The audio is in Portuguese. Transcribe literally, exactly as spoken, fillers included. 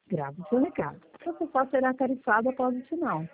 Grave seu recado. Você só será tarifado após o sinal.